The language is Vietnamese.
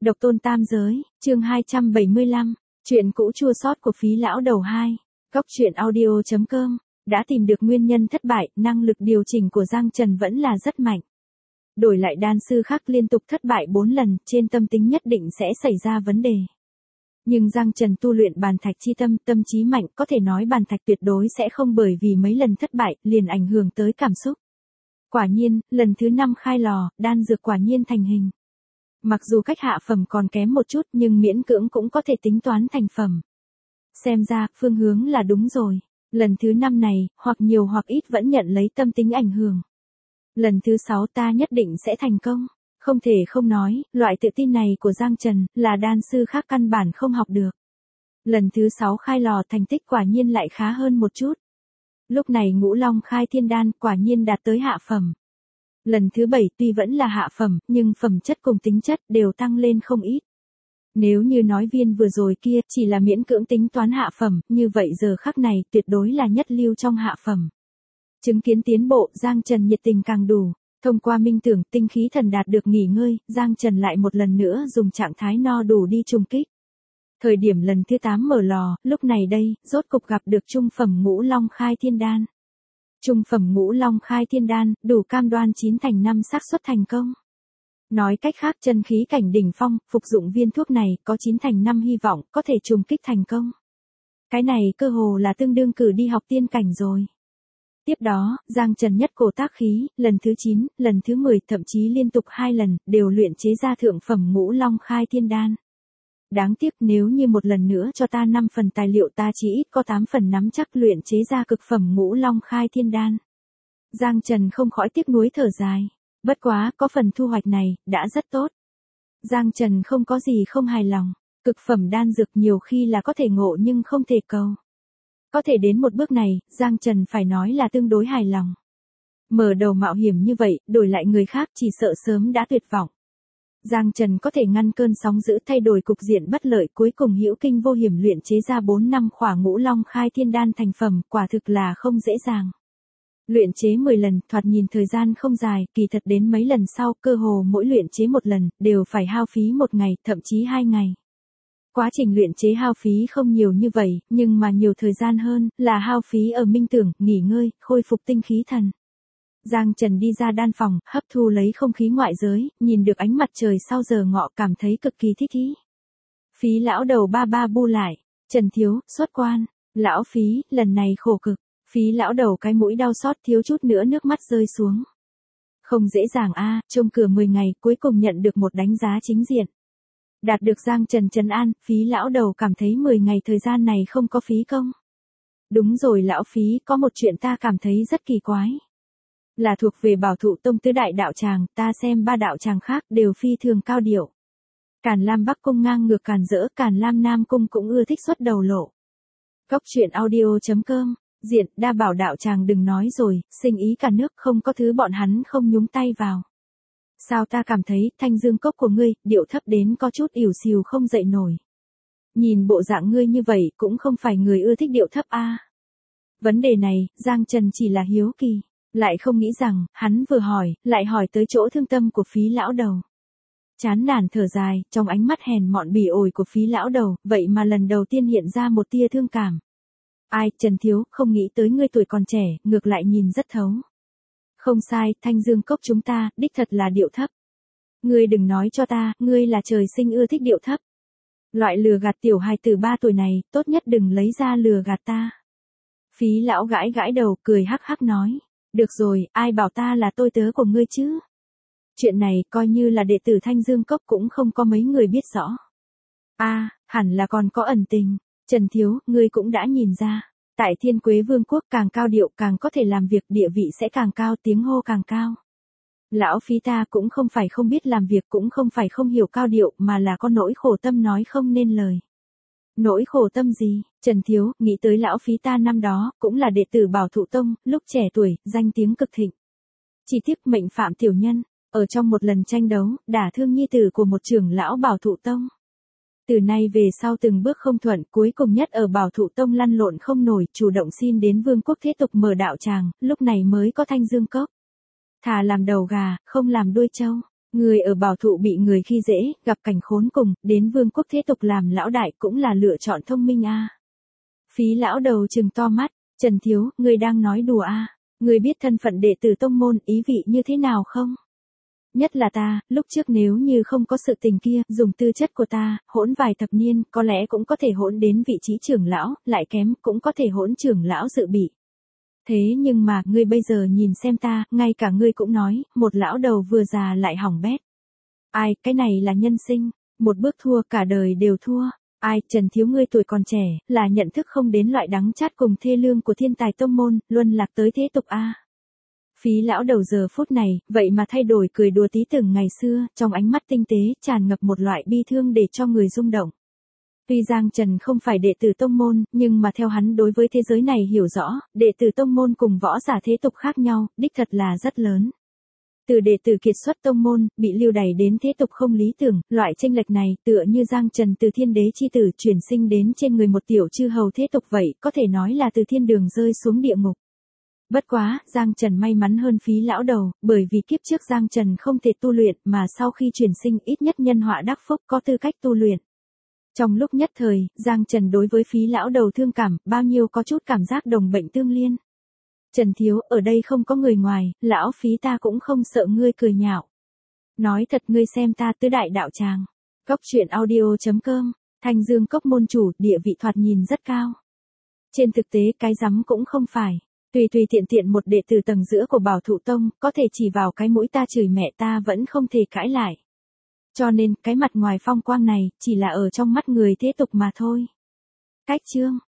Độc tôn tam giới, chương 275, chuyện cũ chua xót của Phí lão đầu 2. Góc truyện audio.com, đã tìm được nguyên nhân thất bại, năng lực điều chỉnh của Giang Trần vẫn là rất mạnh. Đổi lại đan sư khác liên tục thất bại 4 lần, trên tâm tính nhất định sẽ xảy ra vấn đề. Nhưng Giang Trần tu luyện bàn thạch chi tâm, tâm trí mạnh, có thể nói bàn thạch tuyệt đối sẽ không bởi vì mấy lần thất bại, liền ảnh hưởng tới cảm xúc. Quả nhiên, lần thứ 5 khai lò, đan dược quả nhiên thành hình. Mặc dù cách hạ phẩm còn kém một chút nhưng miễn cưỡng cũng có thể tính toán thành phẩm. Xem ra, phương hướng là đúng rồi. Lần thứ 5 này, hoặc nhiều hoặc ít vẫn nhận lấy tâm tính ảnh hưởng. Lần thứ 6 ta nhất định sẽ thành công. Không thể không nói, loại tự tin này của Giang Trần là đan sư khác căn bản không học được. Lần thứ 6 khai lò thành tích quả nhiên lại khá hơn một chút. Lúc này Ngũ Long khai thiên đan quả nhiên đạt tới hạ phẩm. Lần thứ 7 tuy vẫn là hạ phẩm, nhưng phẩm chất cùng tính chất đều tăng lên không ít. Nếu như nói viên vừa rồi kia chỉ là miễn cưỡng tính toán hạ phẩm, như vậy giờ khắc này tuyệt đối là nhất lưu trong hạ phẩm. Chứng kiến tiến bộ, Giang Trần nhiệt tình càng đủ. Thông qua minh tưởng, tinh khí thần đạt được nghỉ ngơi, Giang Trần lại một lần nữa dùng trạng thái no đủ đi trùng kích. Thời điểm lần thứ 8 mở lò, lúc này đây, rốt cục gặp được trung phẩm Ngũ Long khai thiên đan. Trung phẩm Ngũ Long khai thiên đan, đủ cam đoan 9 thành 5 xác suất thành công. Nói cách khác, chân khí cảnh đỉnh phong, phục dụng viên thuốc này có 9 thành 5 hy vọng có thể trùng kích thành công. Cái này cơ hồ là tương đương cử đi học tiên cảnh rồi. Tiếp đó, Giang Trần nhất cổ tác khí, lần thứ 9, lần thứ 10, thậm chí liên tục 2 lần, đều luyện chế ra thượng phẩm Ngũ Long khai thiên đan. Đáng tiếc nếu như một lần nữa cho ta 5 phần tài liệu ta chỉ ít có 8 phần nắm chắc luyện chế ra cực phẩm Ngũ Long khai thiên đan. Giang Trần không khỏi tiếc nuối thở dài. Bất quá, có phần thu hoạch này, đã rất tốt. Giang Trần không có gì không hài lòng. Cực phẩm đan dược nhiều khi là có thể ngộ nhưng không thể cầu. Có thể đến một bước này, Giang Trần phải nói là tương đối hài lòng. Mở đầu mạo hiểm như vậy, đổi lại người khác chỉ sợ sớm đã tuyệt vọng. Giang Trần có thể ngăn cơn sóng dữ thay đổi cục diện bất lợi cuối cùng hữu kinh vô hiểm luyện chế ra 4 năm khỏa Ngũ Long khai thiên đan thành phẩm, quả thực là không dễ dàng. Luyện chế 10 lần, thoạt nhìn thời gian không dài, kỳ thật đến mấy lần sau, cơ hồ mỗi luyện chế một lần, đều phải hao phí 1 ngày, thậm chí 2 ngày. Quá trình luyện chế hao phí không nhiều như vậy, nhưng mà nhiều thời gian hơn, là hao phí ở minh tưởng, nghỉ ngơi, khôi phục tinh khí thần. Giang Trần đi ra đan phòng, hấp thu lấy không khí ngoại giới, nhìn được ánh mặt trời sau giờ ngọ cảm thấy cực kỳ thích ý. Phí lão đầu ba ba bu lại, Trần thiếu, xuất quan, lão Phí, lần này khổ cực, Phí lão đầu cái mũi đau xót thiếu chút nữa nước mắt rơi xuống. Không dễ dàng a, trông cửa 10 ngày cuối cùng nhận được một đánh giá chính diện. Đạt được Giang Trần trấn an, Phí lão đầu cảm thấy 10 ngày thời gian này không có phí công. Đúng rồi lão Phí, có một chuyện ta cảm thấy rất kỳ quái. Là thuộc về Bảo Thụ Tông tứ đại đạo tràng, ta xem 3 đạo tràng khác đều phi thường cao điệu. Càn Lam Bắc Cung ngang ngược càn rỡ, Càn Lam Nam Cung cũng ưa thích xuất đầu lộ. Góc truyện audio.com, diện, đa bảo đạo tràng đừng nói rồi, sinh ý cả nước không có thứ bọn hắn không nhúng tay vào. Sao ta cảm thấy, thanh dương cốc của ngươi, điệu thấp đến có chút ỉu xìu không dậy nổi. Nhìn bộ dạng ngươi như vậy cũng không phải người ưa thích điệu thấp a. Vấn đề này, Giang Trần chỉ là hiếu kỳ. Lại không nghĩ rằng, hắn vừa hỏi, lại hỏi tới chỗ thương tâm của Phí lão đầu. Chán nản thở dài, trong ánh mắt hèn mọn bỉ ổi của Phí lão đầu, vậy mà lần đầu tiên hiện ra một tia thương cảm. Ai, Trần thiếu, không nghĩ tới ngươi tuổi còn trẻ, ngược lại nhìn rất thấu. Không sai, thanh dương cốc chúng ta, đích thật là điệu thấp. Ngươi đừng nói cho ta, ngươi là trời sinh ưa thích điệu thấp. Loại lừa gạt tiểu hài từ 3 tuổi này, tốt nhất đừng lấy ra lừa gạt ta. Phí lão gãi gãi đầu, cười hắc hắc nói. Được rồi, ai bảo ta là tôi tớ của ngươi chứ? Chuyện này coi như là đệ tử Thanh Dương Cốc cũng không có mấy người biết rõ. Hẳn là còn có ẩn tình. Trần thiếu, ngươi cũng đã nhìn ra. Tại Thiên Quế Vương quốc càng cao điệu càng có thể làm việc, địa vị sẽ càng cao, tiếng hô càng cao. Lão Phí ta cũng không phải không biết làm việc, cũng không phải không hiểu cao điệu, mà là có nỗi khổ tâm nói không nên lời. Nỗi khổ tâm gì? Trần thiếu, nghĩ tới lão Phí ta năm đó, cũng là đệ tử Bảo Thụ Tông, lúc trẻ tuổi, danh tiếng cực thịnh. Chỉ tiếc mệnh phạm tiểu nhân, ở trong một lần tranh đấu, đả thương nhi tử của một trưởng lão Bảo Thụ Tông. Từ nay về sau từng bước không thuận, cuối cùng nhất ở Bảo Thụ Tông lăn lộn không nổi, chủ động xin đến Vương quốc thế tục mở đạo tràng, lúc này mới có Thanh Dương Cốc. Thà làm đầu gà, không làm đuôi trâu. Người ở bảo thụ bị người khi dễ, gặp cảnh khốn cùng, đến vương quốc thế tục làm lão đại cũng là lựa chọn thông minh a. Phí lão đầu trừng to mắt, Trần Thiếu, ngươi đang nói đùa a? Ngươi biết thân phận đệ tử tông môn ý vị như thế nào không? Nhất là ta, lúc trước nếu như không có sự tình kia, dùng tư chất của ta, hỗn vài thập niên, có lẽ cũng có thể hỗn đến vị trí trưởng lão, lại kém, cũng có thể hỗn trưởng lão dự bị. Thế nhưng mà, ngươi bây giờ nhìn xem ta, ngay cả ngươi cũng nói, một lão đầu vừa già lại hỏng bét. Ai, cái này là nhân sinh, một bước thua cả đời đều thua. Ai, Trần Thiếu ngươi tuổi còn trẻ, là nhận thức không đến loại đắng chát cùng thê lương của thiên tài tông môn, luân lạc tới thế tục a. Phí lão đầu giờ phút này, vậy mà thay đổi cười đùa tí từng ngày xưa, trong ánh mắt tinh tế, tràn ngập một loại bi thương để cho người rung động. Tuy Giang Trần không phải đệ tử tông môn, nhưng mà theo hắn đối với thế giới này hiểu rõ, đệ tử tông môn cùng võ giả thế tục khác nhau, đích thật là rất lớn. Từ đệ tử kiệt xuất tông môn, bị lưu đày đến thế tục không lý tưởng, loại chênh lệch này tựa như Giang Trần từ thiên đế chi tử chuyển sinh đến trên người một tiểu chư hầu thế tục vậy, có thể nói là từ thiên đường rơi xuống địa ngục. Bất quá, Giang Trần may mắn hơn phí lão đầu, bởi vì kiếp trước Giang Trần không thể tu luyện mà sau khi chuyển sinh ít nhất nhân họa đắc phúc có tư cách tu luyện. Trong lúc nhất thời, Giang Trần đối với phí lão đầu thương cảm, bao nhiêu có chút cảm giác đồng bệnh tương liên. Trần Thiếu, ở đây không có người ngoài, lão phí ta cũng không sợ ngươi cười nhạo. Nói thật ngươi xem ta tứ đại đạo tràng. Cốc truyện audio.com, Thanh Dương Cốc môn chủ, địa vị thoạt nhìn rất cao. Trên thực tế cái rắm cũng không phải. Tùy tiện tiện một đệ tử tầng giữa của Bảo Thụ Tông, có thể chỉ vào cái mũi ta chửi mẹ ta vẫn không thể cãi lại. Cho nên, cái mặt ngoài phong quang này, chỉ là ở trong mắt người thế tục mà thôi. Cách chương